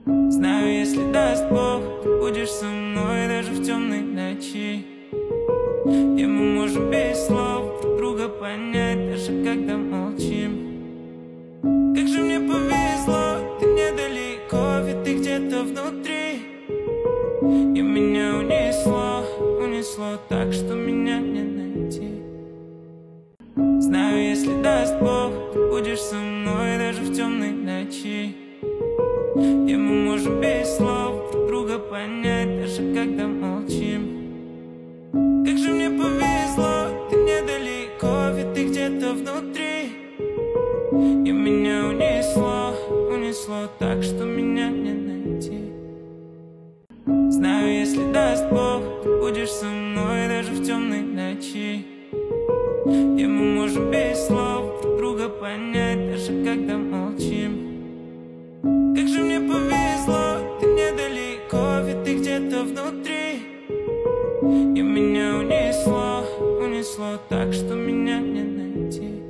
Знаю, если даст Бог, ты будешь со мной даже в темной ночи. И мы можем без слов друг друга понять, даже когда молчим. Как же мне повезло, ты недалеко, ведь ты где-то внутри. И меня унесло так, что меня не найти. Знаю, если даст Бог, ты будешь со мной даже в темной ночи. И мы можем без слов друг друга понять, даже когда молчим. Как же мне повезло, ты недалеко, ведь ты где-то внутри. И меня унесло так, что меня не найти. Знаю, если даст Бог, ты будешь со мной даже в темной ночи. И мы можем без слов друг друга понять, даже когда молчим. Как же мне повезло, ты недалеко, ведь ты где-то внутри. И меня унесло так, что меня не найти.